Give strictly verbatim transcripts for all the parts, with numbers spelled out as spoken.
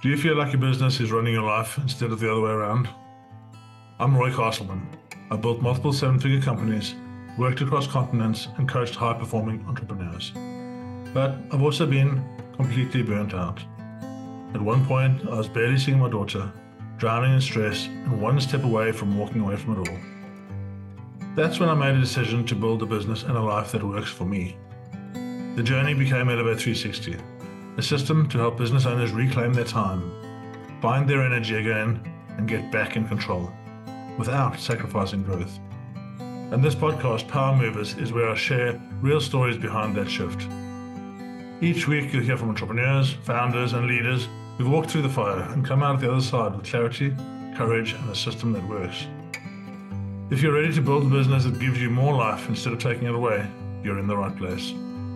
Do you feel like your business is running your life instead of the other way around? I'm Roy Castleman. I built multiple seven figure companies, worked across continents, and coached high performing entrepreneurs. But I've also been completely burnt out. At one point, I was barely seeing my daughter, drowning in stress, and one step away from walking away from it all. That's when I made a decision to build a business and a life that works for me. The journey became Elevate three sixty, a system to help business owners reclaim their time, find their energy again, and get back in control without sacrificing growth. And this podcast, Power Movers, is where I share real stories behind that shift. Each week, you'll hear from entrepreneurs, founders, and leaders who've walked through the fire and come out the other side with clarity, courage, and a system that works. If you're ready to build a business that gives you more life instead of taking it away, you're in the right place.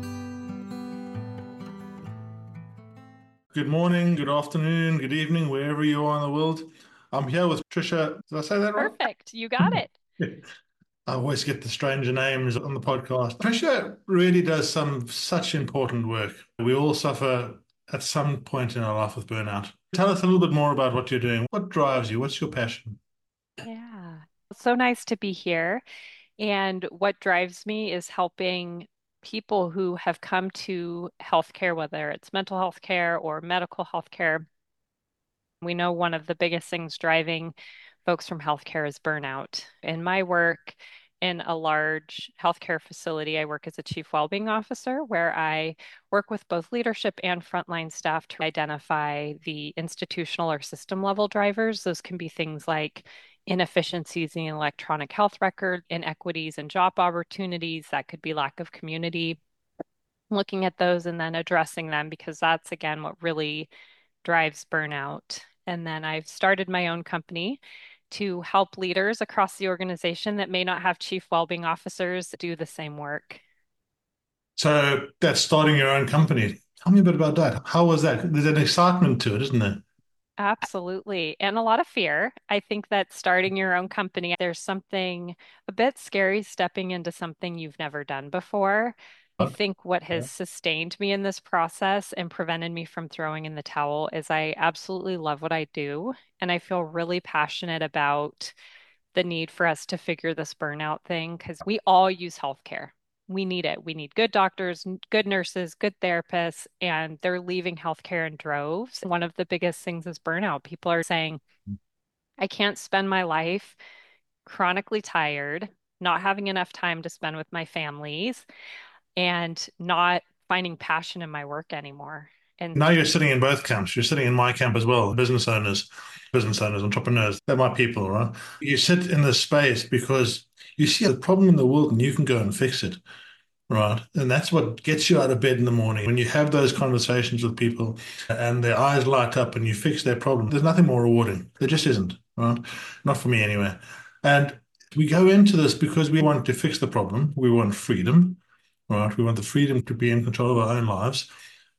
Good morning, good afternoon, good evening, wherever you are in the world. I'm here with Trisha. Did I say that right? Perfect. You got it. I always get the stranger names on the podcast. Trisha really does some such important work. We all suffer at some point in our life with burnout. Tell us a little bit more about what you're doing. What drives you? What's your passion? Yeah. So nice to be here. And what drives me is helping people who have come to healthcare, whether it's mental health care or medical health care. We know one of the biggest things driving folks from healthcare is burnout. In my work in a large healthcare facility, I work as a chief wellbeing officer where I work with both leadership and frontline staff to identify the institutional or system level drivers. Those can be things like inefficiencies in the electronic health record, inequities in job opportunities. That could be lack of community. Looking at those and then addressing them because that's again what really drives burnout. And then I've started my own company to help leaders across the organization that may not have chief wellbeing officers do the same work. So that's starting your own company. Tell me a bit about that. How was that? There's an excitement to it, isn't there? Absolutely. And a lot of fear. I think that starting your own company, there's something a bit scary stepping into something you've never done before. I think what has sustained me in this process and prevented me from throwing in the towel is I absolutely love what I do. And I feel really passionate about the need for us to figure this burnout thing because we all use healthcare. We need it. We need good doctors, good nurses, good therapists, and they're leaving healthcare in droves. One of the biggest things is burnout. People are saying, I can't spend my life chronically tired, not having enough time to spend with my families, and not finding passion in my work anymore. And Now you're sitting in both camps. You're sitting in my camp as well. Business owners, business owners, entrepreneurs. They're my people, right? You sit in this space because you see a problem in the world and you can go and fix it, right? And that's what gets you out of bed in the morning. When you have those conversations with people and their eyes light up and you fix their problem, there's nothing more rewarding. There just isn't, right? Not for me anyway. And we go into this because we want to fix the problem. We want freedom, right? We want the freedom to be in control of our own lives.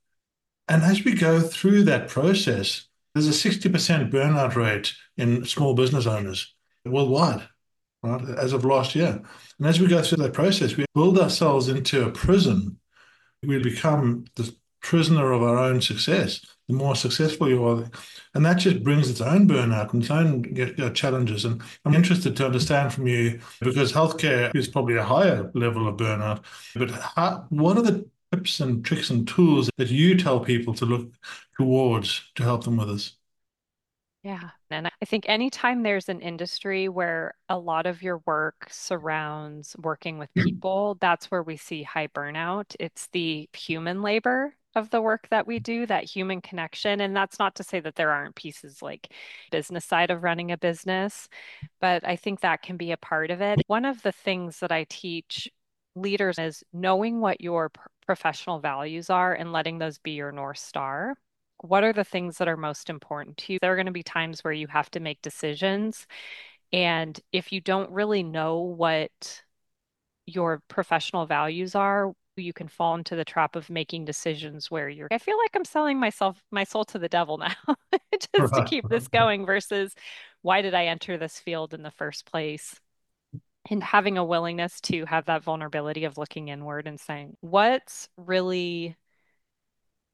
And as we go through that process, there's a sixty percent burnout rate in small business owners worldwide, right, as of last year. And as we go through that process, we build ourselves into a prison. We become the prisoner of our own success. The more successful you are, and that just brings its own burnout and its own uh, challenges. And I'm interested to understand from you because healthcare is probably a higher level of burnout. But how, what are the tips and tricks and tools that you tell people to look towards to help them with this? yeah. And I think anytime there's an industry where a lot of your work surrounds working with people, that's where we see high burnout. It's the human labor of the work that we do, that human connection. And that's not to say that there aren't pieces like business side of running a business, but I think that can be a part of it. One of the things that I teach leaders is knowing what your p- professional values are and letting those be your North Star. What are the things that are most important to you? There are going to be times where you have to make decisions. And if you don't really know what your professional values are, you can fall into the trap of making decisions where you're, I feel like I'm selling myself, my soul to the devil now, just to Right. keep this going versus why did I enter this field in the first place? And having a willingness to have that vulnerability of looking inward and saying, what's really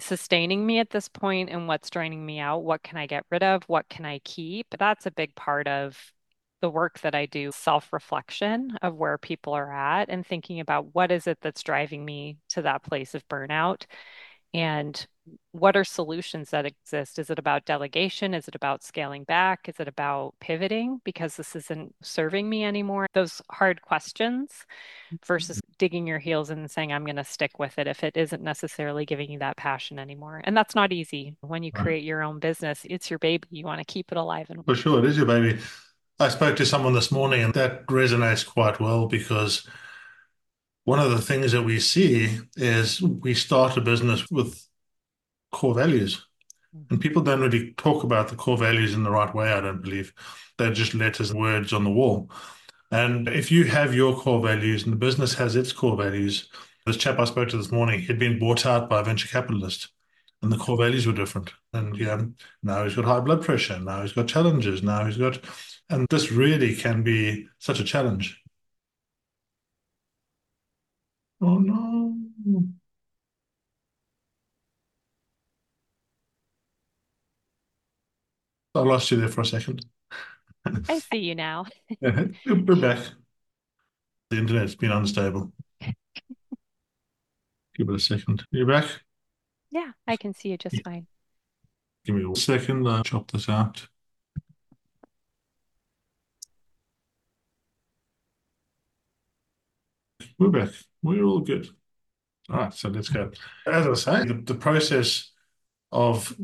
sustaining me at this point and what's draining me out? What can I get rid of? What can I keep? That's a big part of the work that I do, self-reflection of where people are at and thinking about what is it that's driving me to that place of burnout and what are solutions that exist? Is it about delegation? Is it about scaling back? Is it about pivoting because this isn't serving me anymore? Those hard questions versus digging your heels in and saying, I'm going to stick with it if it isn't necessarily giving you that passion anymore. And that's not easy. When you Right. create your own business, it's your baby. You want to keep it alive and For sure, it is your baby. I spoke to someone this morning, and that resonates quite well because one of the things that we see is we start a business with core values. And Mhm. people don't really talk about the core values in the right way, I don't believe. They're just letters and words on the wall. And if you have your core values and the business has its core values, this chap I spoke to this morning, he'd been bought out by a venture capitalist, and the core values were different. And yeah, now he's got high blood pressure. Now he's got challenges. Now he's got, and this really can be such a challenge. Oh no. I lost you there for a second. I see you now. Yeah, we're back. The internet's been unstable. Give it a second. You're back? Yeah, I can see you just Yeah. fine. Give me a second. I'll chop this out. We're back. We're all good. All right, so let's go. As I was saying, the, the process of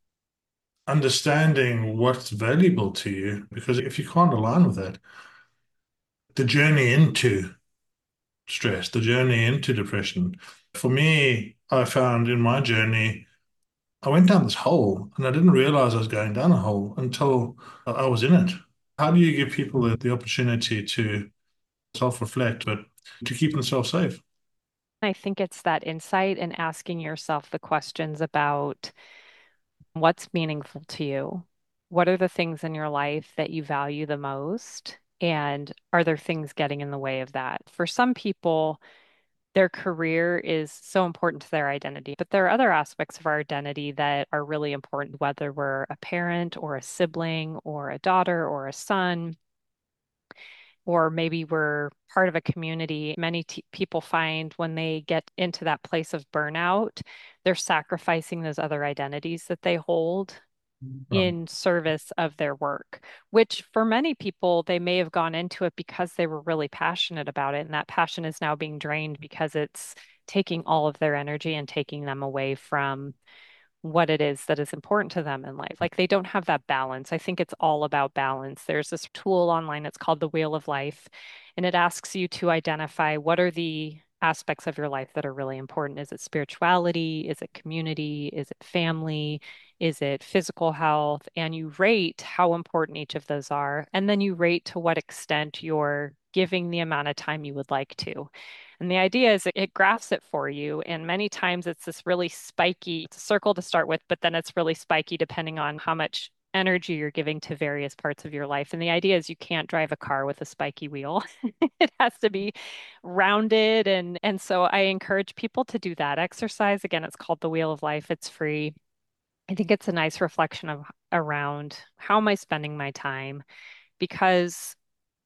understanding what's valuable to you, because if you can't align with that, the journey into stress, the journey into depression. For me, I found in my journey, I went down this hole and I didn't realize I was going down a hole until I I was in it. How do you give people the, the opportunity to self-reflect, but to keep themselves safe? I think it's that insight and asking yourself the questions about what's meaningful to you? What are the things in your life that you value the most? And are there things getting in the way of that? For some people, their career is so important to their identity, but there are other aspects of our identity that are really important, whether we're a parent or a sibling or a daughter or a son, or maybe we're part of a community. Many t people find when they get into that place of burnout, they're sacrificing those other identities that they hold Um, in service of their work, which for many people, they may have gone into it because they were really passionate about it. And that passion is now being drained because it's taking all of their energy and taking them away from what it is that is important to them in life. Like they don't have that balance. I think it's all about balance. There's this tool online, it's called the Wheel of Life, and it asks you to identify what are the aspects of your life that are really important. Is it spirituality? Is it community? Is it family? Is it physical health? And you rate how important each of those are. And then you rate to what extent you're giving the amount of time you would like to. And the idea is it, it graphs it for you. And many times it's this really spiky, it's a circle to start with, but then it's really spiky depending on how much energy you're giving to various parts of your life. And the idea is you can't drive a car with a spiky wheel. It has to be rounded. And, and so I encourage people to do that exercise. Again, it's called the Wheel of Life. It's free. I think it's a nice reflection of around how am I spending my time? Because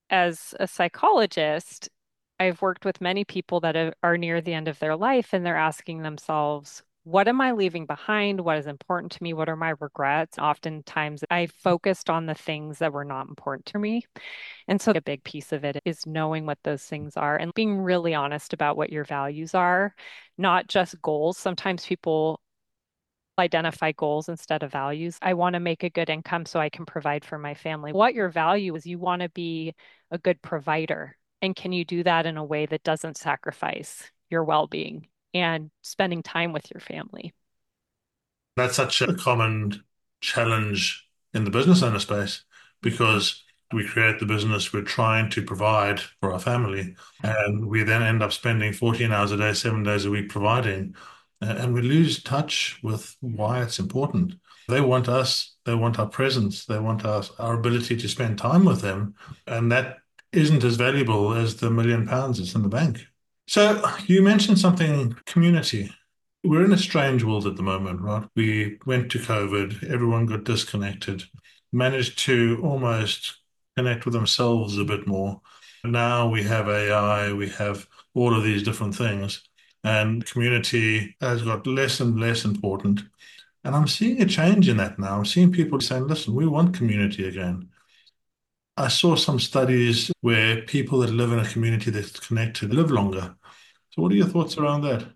as a psychologist, I've worked with many people that are are near the end of their life and they're asking themselves, what am I leaving behind? What is important to me? What are my regrets? Oftentimes, I focused on the things that were not important to me. And so, a big piece of it is knowing what those things are and being really honest about what your values are, not just goals. Sometimes people identify goals instead of values. I want to make a good income so I can provide for my family. What your value is, you want to be a good provider. And can you do that in a way that doesn't sacrifice your well-being and spending time with your family? That's such a common challenge in the business owner space because we create the business, we're trying to provide for our family, and we then end up spending fourteen hours a day, seven days a week providing, a- and we lose touch with why it's important. They want us, they want our presence, they want us, our ability to spend time with them, and that isn't as valuable as the million pounds that's in the bank. So you mentioned something, community. We're in a strange world at the moment, right? We went to COVID, everyone got disconnected, managed to almost connect with themselves a bit more. Now we have A I, we have all of these different things, and community has got less and less important. And I'm seeing a change in that now. I'm seeing people saying, listen, we want community again. I saw some studies where people that live in a community that's connected live longer. So, what are your thoughts around that?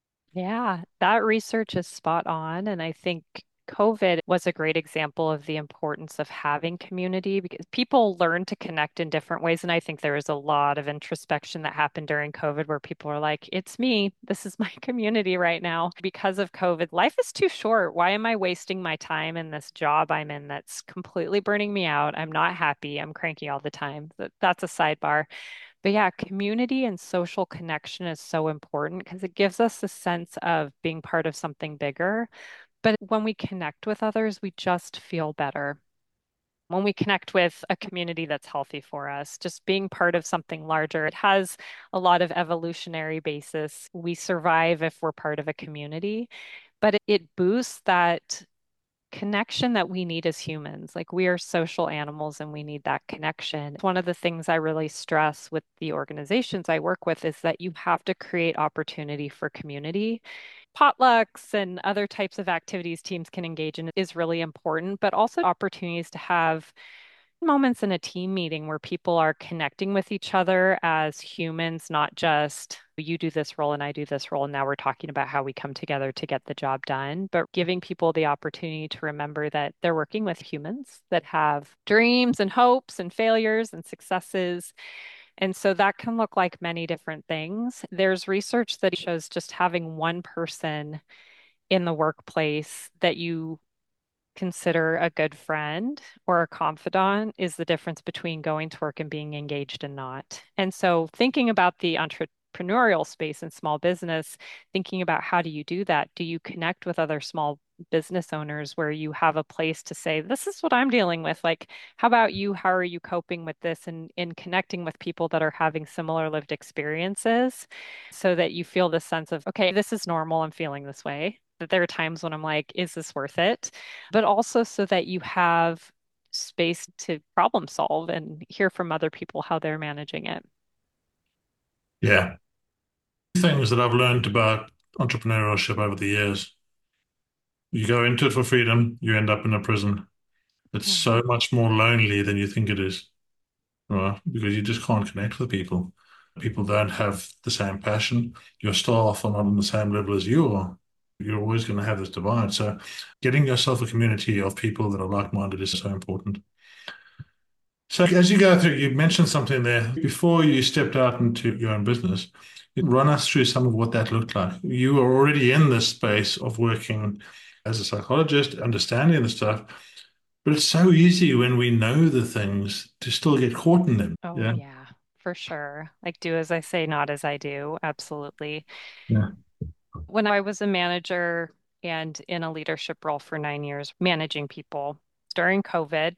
Yeah, that research is spot on. And I think COVID was a great example of the importance of having community because people learn to connect in different ways. And I think there was a lot of introspection that happened during COVID where people are like, it's me. This is my community right now. Because of COVID, life is too short. Why am I wasting my time in this job I'm in that's completely burning me out? I'm not happy. I'm cranky all the time. That- That's a sidebar. But yeah, community and social connection is so important because it gives us a sense of being part of something bigger. But when we connect with others, we just feel better. When we connect with a community that's healthy for us, just being part of something larger, it has a lot of evolutionary basis. We survive if we're part of a community, but it, it boosts that connection that we need as humans. Like we are social animals and we need that connection. One of the things I really stress with the organizations I work with is that you have to create opportunity for community. Potlucks and other types of activities teams can engage in is really important, but also opportunities to have moments in a team meeting where people are connecting with each other as humans, not just you do this role and I do this role. And now we're talking about how we come together to get the job done, but giving people the opportunity to remember that they're working with humans that have dreams and hopes and failures and successes. And so that can look like many different things. There's research that shows just having one person in the workplace that you consider a good friend or a confidant is the difference between going to work and being engaged and not. And so thinking about the entrepreneurial space and small business, thinking about how do you do that? Do you connect with other small business owners where you have a place to say, this is what I'm dealing with. Like, how about you? How are you coping with this? And in connecting with people that are having similar lived experiences so that you feel this sense of, okay, this is normal. I'm feeling this way. That there are times when I'm like, is this worth it? But also so that you have space to problem solve and hear from other people how they're managing it. Yeah. Things that I've learned about entrepreneurship over the years. You go into it for freedom, you end up in a prison. It's Mhm. so much more lonely than you think it is, right? Because you just can't connect with people. People don't have the same passion. Your staff are not on the same level as you are. You're always going to have this divide. So, getting yourself a community of people that are like-minded is so important. So, as you go through, you mentioned something there before you stepped out into your own business. Run us through some of what that looked like. You were already in this space of working as a psychologist, understanding the stuff, but it's so easy when we know the things to still get caught in them. Oh, Yeah. yeah, for sure. Like, do as I say, not as I do. Absolutely. Yeah. When I was a manager and in a leadership role for nine years, managing people during COVID,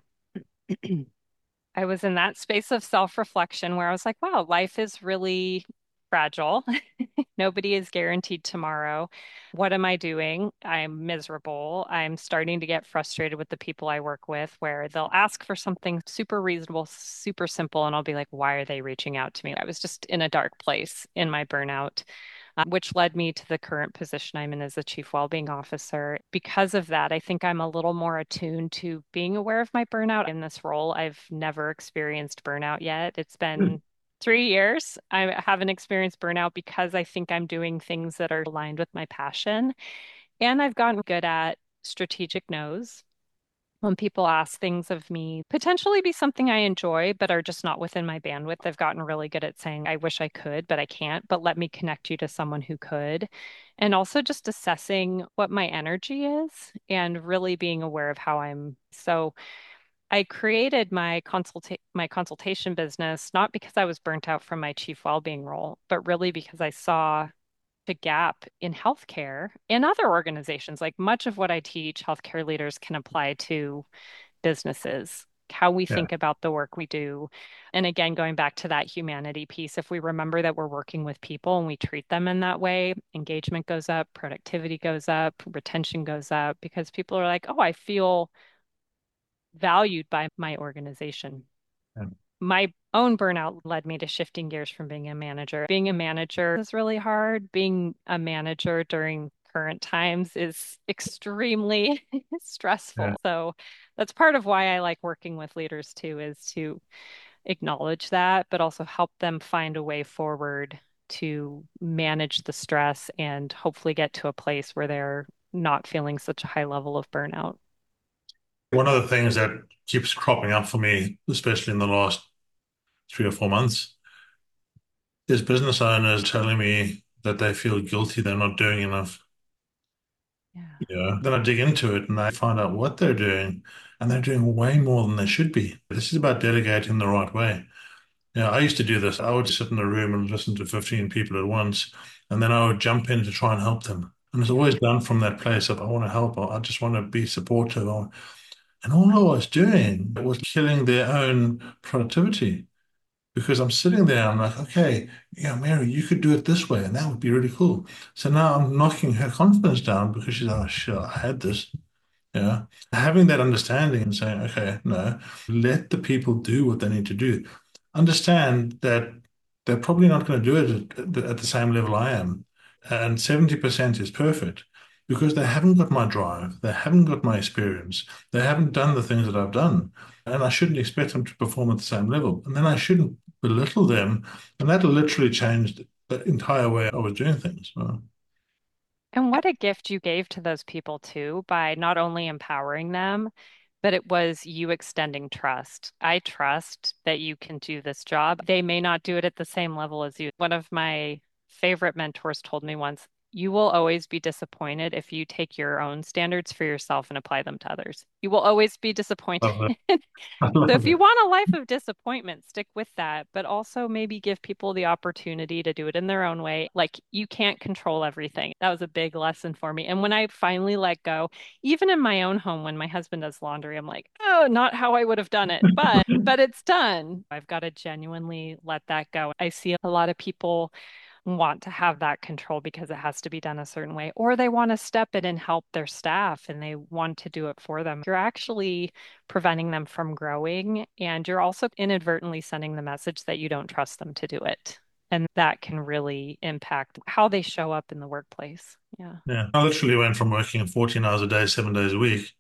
I was in that space of self-reflection where I was like, wow, life is really fragile. Nobody is guaranteed tomorrow. What am I doing? I'm miserable. I'm starting to get frustrated with the people I work with where they'll ask for something super reasonable, super simple, and I'll be like, why are they reaching out to me? I was just in a dark place in my burnout, uh, which led me to the current position I'm in as the chief wellbeing officer. Because of that, I think I'm a little more attuned to being aware of my burnout in this role. I've never experienced burnout yet. It's been three years. I haven't experienced burnout because I think I'm doing things that are aligned with my passion. And I've gotten good at strategic no's. When people ask things of me, potentially be something I enjoy, but are just not within my bandwidth, I've gotten really good at saying, I wish I could, but I can't, but let me connect you to someone who could. And also just assessing what my energy is and really being aware of how I'm. So I created my consulta my consultation business not because I was burnt out from my chief well-being role, but really because I saw the gap in healthcare and other organizations. Like much of what I teach, healthcare leaders can apply to businesses how we Yeah. think about the work we do. And again, going back to that humanity piece, if we remember that we're working with people and we treat them in that way, engagement goes up, productivity goes up, retention goes up because people are like, oh, I feel valued by my organization. Yeah. My own burnout led me to shifting gears from being a manager. Being a manager is really hard. Being a manager during current times is extremely Yeah. stressful. So that's part of why I like working with leaders too, is to acknowledge that, but also help them find a way forward to manage the stress and hopefully get to a place where they're not feeling such a high level of burnout. One of the things that keeps cropping up for me, especially in the last three or four months, is business owners telling me that they feel guilty they're not doing enough. Yeah. Yeah. Then I dig into it and I find out what they're doing, and they're doing way more than they should be. This is about delegating the right way. Yeah, I used to do this. I would sit in a room and listen to fifteen people at once, and then I would jump in to try and help them. And it's always done from that place of I want to help, I just want to be supportive. And all I was doing was killing their own productivity because I'm sitting there, I'm like, okay, yeah, Mary, you could do it this way, and that would be really cool. So now I'm knocking her confidence down because she's like, oh, shit, I had this. Yeah. Having that understanding and saying, okay, no, let the people do what they need to do. Understand that they're probably not going to do it at, at the same level I am. And seventy percent is perfect because they haven't got my drive. They haven't got my experience. They haven't done the things that I've done. And I shouldn't expect them to perform at the same level. And then I shouldn't belittle them. And that literally changed the entire way I was doing things. Right? And what a gift you gave to those people too, by not only empowering them, but it was you extending trust. I trust that you can do this job. They may not do it at the same level as you. One of my favorite mentors told me once, you will always be disappointed if you take your own standards for yourself and apply them to others. You will always be disappointed. Love that. I So love if you it. want a life of disappointment, stick with that, but also maybe give people the opportunity to do it in their own way. Like you can't control everything. That was a big lesson for me. And when I finally let go, even in my own home, when my husband does laundry, I'm like, oh, not how I would have done it, but but it's done. I've got to genuinely let that go. I see a lot of people want to have that control because it has to be done a certain way, or they want to step in and help their staff and they want to do it for them. You're actually preventing them from growing, and you're also inadvertently sending the message that you don't trust them to do it. And that can really impact how they show up in the workplace. Yeah. Yeah. I literally went from working fourteen hours a day, seven days a week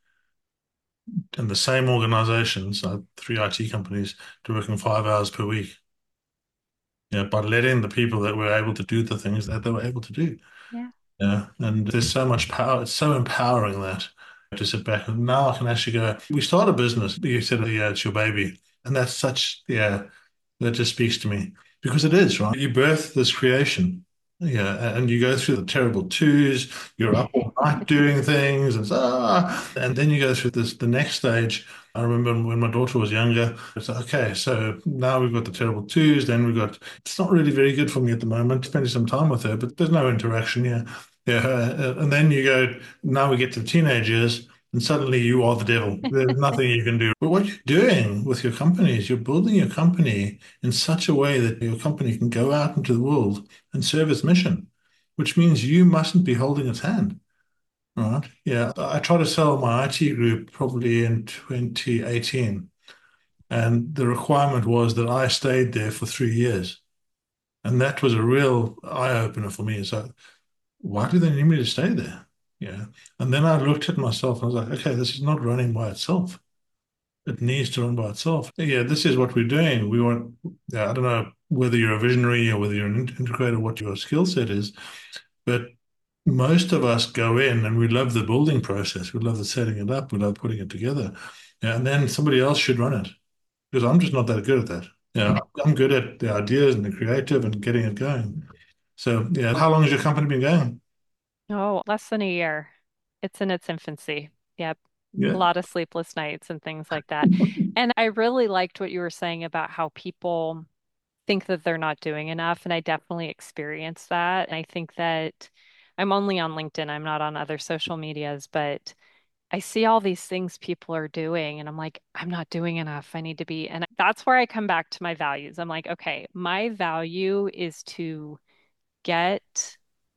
in the same organizations, uh, three I T companies, to working five hours per week. Yeah, by letting the people that were able to do the things that they were able to do. Yeah. Yeah, and there's so much power. It's so empowering that to sit back and now I can actually go. We start a business. You said, yeah, it's your baby, and that's such, yeah, that just speaks to me because it is, right? You birth this creation. Yeah, and you go through the terrible twos, you're up all night doing things, and so, ah, and then you go through this the next stage. I remember when my daughter was younger, it's like, okay, so now we've got the terrible twos, then we've got it's not really very good for me at the moment, spending some time with her, but there's no interaction. Yeah. Yeah, uh, and then you go, now we get to teenage years, and suddenly you are the devil. There's nothing you can do. But what you're doing with your company is you're building your company in such a way that your company can go out into the world and serve its mission, which means you mustn't be holding its hand. Right? Yeah. I tried to sell my I T group probably in twenty eighteen, and the requirement was that I stayed there for three years. And that was a real eye opener for me. So why do they need me to stay there? Yeah. And then I looked at myself and I was like, okay, this is not running by itself. It needs to run by itself. Yeah, this is what we're doing. We want, yeah, I don't know whether you're a visionary or whether you're an integrator, what your skill set is, but most of us go in and we love the building process. We love the setting it up. We love putting it together. Yeah, and then somebody else should run it because I'm just not that good at that. Yeah, I'm good at the ideas and the creative and getting it going. So, yeah, how long has your company been going? Oh, less than a year. It's in its infancy. Yep. A Yeah. lot of sleepless nights and things like that. And I really liked what you were saying about how people think that they're not doing enough. And I definitely experienced that. And I think that I'm only on LinkedIn, I'm not on other social medias, but I see all these things people are doing, and I'm like, I'm not doing enough. I need to be. And that's where I come back to my values. I'm like, okay, my value is to get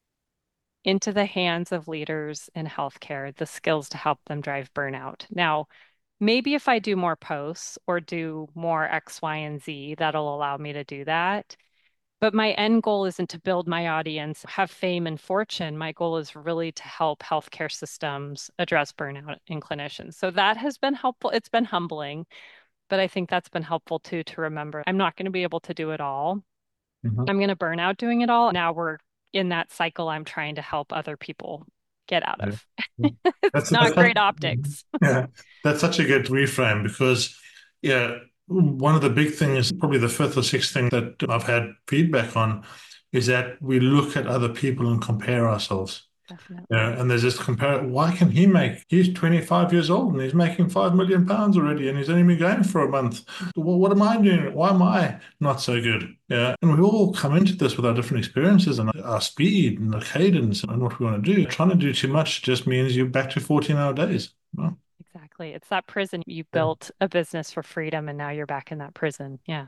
into the hands of leaders in healthcare the skills to help them drive burnout. Now, maybe if I do more posts or do more X, Y, and Z, that'll allow me to do that. But my end goal isn't to build my audience, have fame and fortune. My goal is really to help healthcare systems address burnout in clinicians. So that has been helpful. It's been humbling, but I think that's been helpful too to remember I'm not going to be able to do it all. Mhm. I'm going to burn out doing it all. Now we're in that cycle I'm trying to help other people get out Yeah. of. Yeah. It's That's, not that's such, great optics. yeah, that's such a good reframe because, yeah, one of the big things, probably the fifth or sixth thing that I've had feedback on is that we look at other people and compare ourselves. Yeah, Definitely. and there's this compare. Why can he make? He's twenty-five years old and he's making five million pounds already, and he's only been going for a month. Well, what am I doing? Why am I not so good? Yeah, and we all come into this with our different experiences and our speed and the cadence and what we want to do. Trying to do too much just means you're back to fourteen-hour days. Well, Exactly. It's that prison. You yeah. built a business for freedom and now you're back in that prison. Yeah.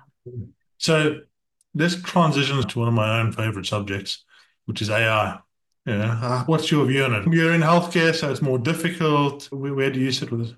So let's transition to one of my own favorite subjects, which is A I. Yeah, uh, what's your view on it? You're in healthcare, so it's more difficult. Where, where do you sit with it?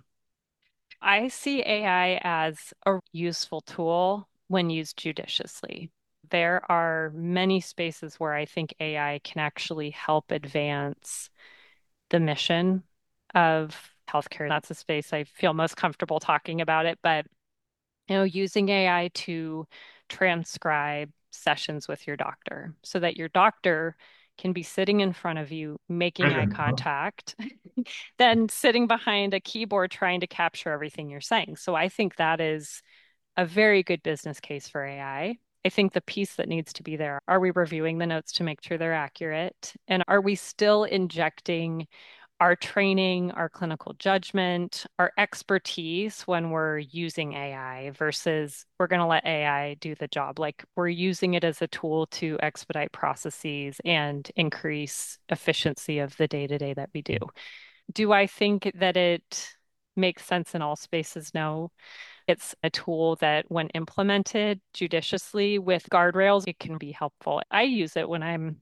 I see A I as a useful tool when used judiciously. There are many spaces where I think A I can actually help advance the mission of healthcare. That's a space I feel most comfortable talking about it, but you know, using A I to transcribe sessions with your doctor so that your doctor can be sitting in front of you making eye Brilliant, huh? contact, then sitting behind a keyboard trying to capture everything you're saying. So I think that is a very good business case for A I. I I think the piece that needs to be there, are we reviewing the notes to make sure they're accurate? And are we still injecting our training, our clinical judgment, our expertise when we're using A I versus we're going to let A I do the job. Like we're using it as a tool to expedite processes and increase efficiency of the day to day that we do. Do I think that it makes sense in all spaces? No. It's a tool that, when implemented judiciously with guardrails, it can be helpful. I use it when I'm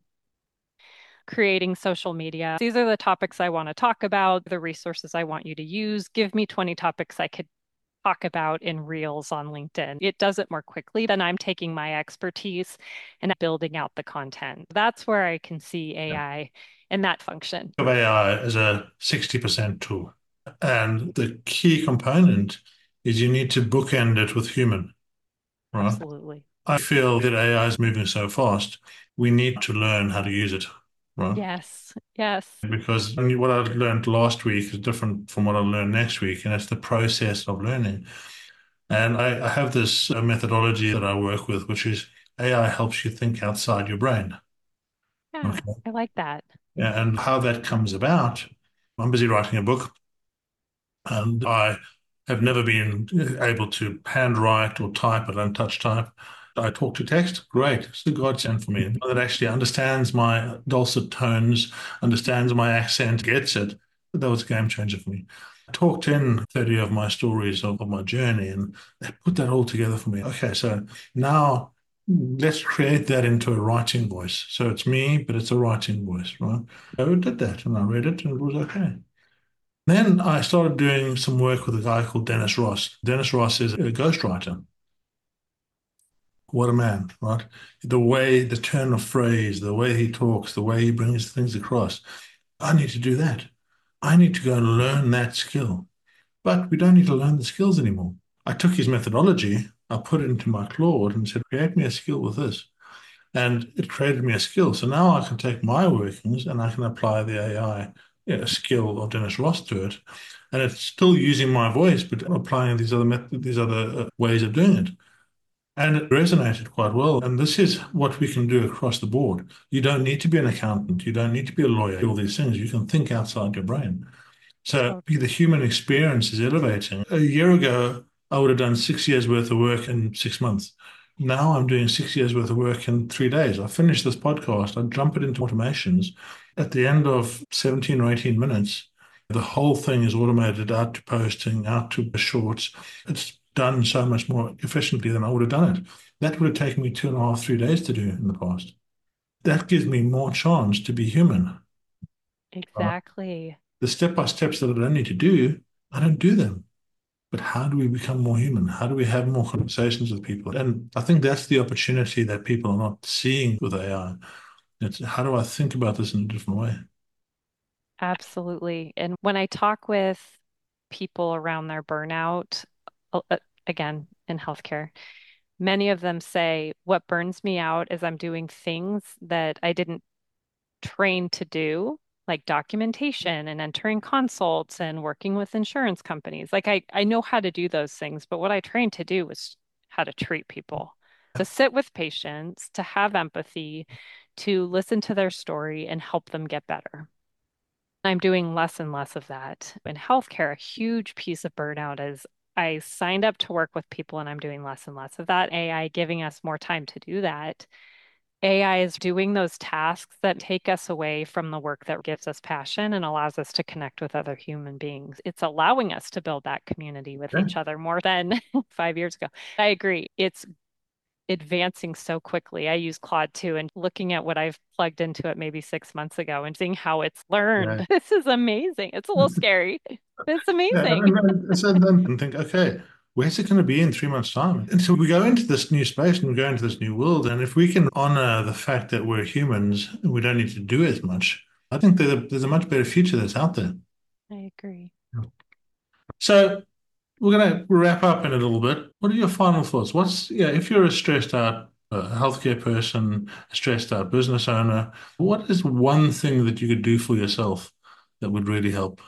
creating social media. These are the topics I want to talk about, the resources I want you to use. Give me twenty topics I could talk about in Reels on LinkedIn. It does it more quickly than I'm taking my expertise and building out the content. That's where I can see Yeah. A I in that function. Of A I as a sixty percent tool. And the key component is you need to bookend it with human, right? Absolutely. I feel that A I is moving so fast, we need to learn how to use it, right? Yes. Yes. Because what I learned last week is different from what I'll learn next week, and it's the process of learning. And I, I have this uh, methodology that I work with, which is A I helps you think outside your brain. Yeah. Okay. I like that. Yeah, and how that comes about, I'm busy writing a book, and I have never been able to handwrite or type. I don't touch type. I talk to text. Great. It's the godsend for me. One that actually understands my dulcet tones, understands my accent, gets it. That was a game changer for me. I talked in thirty of my stories of, of my journey, and they put that all together for me. Okay, so now let's create that into a writing voice. So it's me, but it's a writing voice, right? So I did that, and I read it, and it was okay. Then I started doing some work with a guy called Dennis Ross. Dennis Ross is a ghostwriter. What a man, right? The way, the turn of phrase, the way he talks, the way he brings things across. I need to do that. I need to go and learn that skill. But we don't need to learn the skills anymore. I took his methodology, I put it into my Claude and said, create me a skill with this. And it created me a skill. So now I can take my workings and I can apply the A I, you know, skill of Dennis Ross to it. And it's still using my voice, but applying these other methods, these other uh, ways of doing it. And it resonated quite well. And this is what we can do across the board. You don't need to be an accountant. You don't need to be a lawyer. All these things. You can think outside your brain. So So the human experience is elevating. A year ago, I would have done six years worth of work in six months. Now I'm doing six years worth of work in three days. I finish this podcast, I jump it into automations. At the end of seventeen or eighteen minutes, The whole thing is automated out to posting, out to shorts. It's done so much more efficiently than I would have done it. That would have taken me two and a half, three days to do in the past. That gives me more chance to be human. Right? Exactly. The step-by-steps that I don't need to do, I don't do them. But how do we become more human? How do we have more conversations with people? And I think that's the opportunity that people are not seeing with A I. It's how do I think about this in a different way? Absolutely. And when I talk with people around their burnout, uh, uh, again, in healthcare, many of them say, what burns me out is I'm doing things that I didn't train to do, like documentation and entering consults and working with insurance companies. Like I, I know how to do those things, but what I trained to do was how to treat people, to sit with patients, to have empathy, to listen to their story and help them get better. I'm doing less and less of that. In healthcare, a huge piece of burnout is I signed up to work with people and I'm doing less and less of that. A I giving us more time to do that. A I is doing those tasks that take us away from the work that gives us passion and allows us to connect with other human beings. It's allowing us to build that community with Yeah. each other more than five years ago. I agree. It's advancing so quickly. I use Claude too, and looking at what I've plugged into it maybe six months ago and seeing how it's Yeah. learned. This is amazing. It's a little scary. But it's Yeah, amazing. and, and, so then and think, okay, where's it going to be in three months' time? And so we go into this new space and we go into this new world. And if we can honor the fact that we're humans and we don't need to do as much, I think there's a, there's a much better future that's out there. I agree. So we're going to wrap up in a little bit. What are your final thoughts? What's, yeah, if you're a stressed out uh, healthcare person, a stressed out business owner, what is one thing that you could do for yourself that would really help?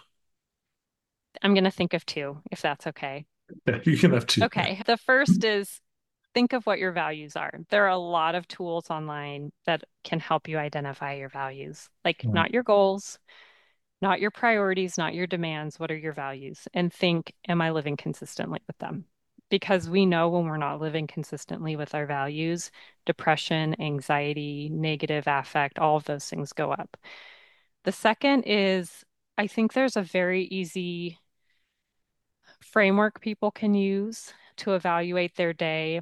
I'm going to think of two, if that's okay. You can have two. Okay. The first is think of what your values are. There are a lot of tools online that can help you identify your values, like Yeah. not your goals, not your priorities, not your demands. What are your values? And think, am I living consistently with them? Because we know when we're not living consistently with our values, depression, anxiety, negative affect, all of those things go up. The second is, I think there's a very easy framework people can use to evaluate their day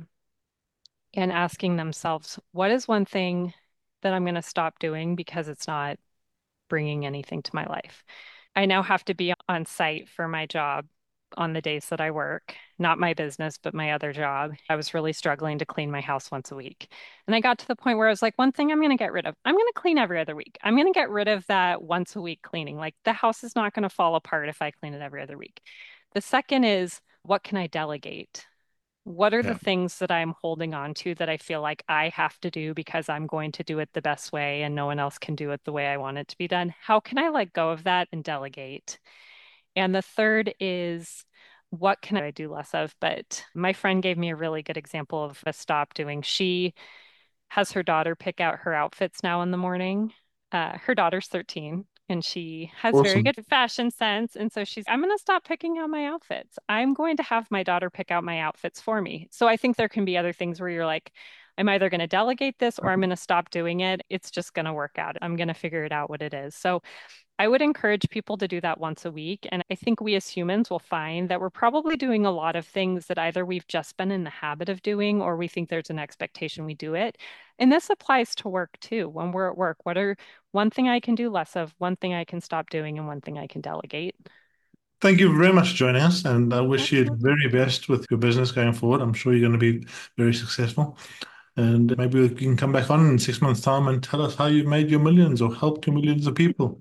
and asking themselves, what is one thing that I'm going to stop doing because it's not bringing anything to my life? I now have to be on site for my job on the days that I work, not my business, but my other job. I was really struggling to clean my house once a week. And I got to the point where I was like, one thing I'm going to get rid of, I'm going to clean every other week. I'm going to get rid of that once a week cleaning. Like the house is not going to fall apart if I clean it every other week. The second is, what can I delegate? What are the Yeah. things that I'm holding on to that I feel like I have to do because I'm going to do it the best way and no one else can do it the way I want it to be done? How can I let go of that and delegate? And the third is, what can I do less of? But my friend gave me a really good example of a stop doing. She has her daughter pick out her outfits now in the morning. Uh, her daughter's thirteen and she has very Awesome. good fashion sense. And so she's, I'm going to stop picking out my outfits. I'm going to have my daughter pick out my outfits for me. So I think there can be other things where you're like, I'm either going to delegate this or I'm going to stop doing it. It's just going to work out. I'm going to figure it out what it is. So I would encourage people to do that once a week. And I think we as humans will find that we're probably doing a lot of things that either we've just been in the habit of doing or we think there's an expectation we do it. And this applies to work too. When we're at work, what are one thing I can do less of, one thing I can stop doing, and one thing I can delegate? Thank you very much for joining us, and I wish you the Absolutely. very best with your business going forward. I'm sure you're going to be very successful, and maybe you can come back on in six months' time and tell us how you've made your millions or helped your millions of people.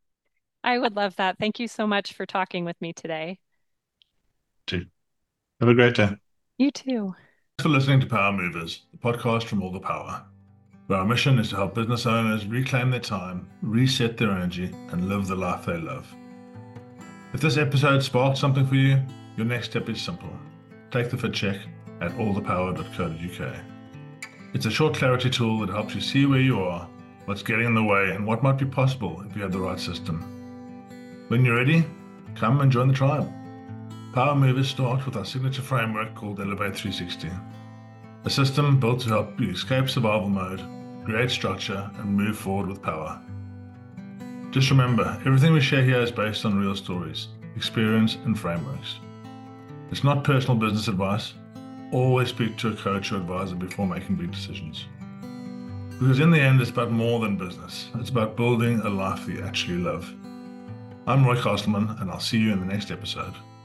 I would love that. Thank you so much for talking with me today. Too. Have a great day. You too. Thanks for listening to Power Movers, the podcast from All the Power, where our mission is to help business owners reclaim their time, reset their energy, and live the life they love. If this episode sparked something for you, your next step is simple. Take the fit check at all the power dot co dot U K. It's a short clarity tool that helps you see where you are, what's getting in the way, and what might be possible if you have the right system. When you're ready, come and join the tribe. Power Movers start with our signature framework called Elevate three sixty, a system built to help you escape survival mode, create structure, and move forward with power. Just remember, everything we share here is based on real stories, experience, and frameworks. It's not personal business advice. Always speak to a coach or advisor before making big decisions. Because in the end, it's about more than business. It's about building a life that you actually love. I'm Roy Castleman, and I'll see you in the next episode.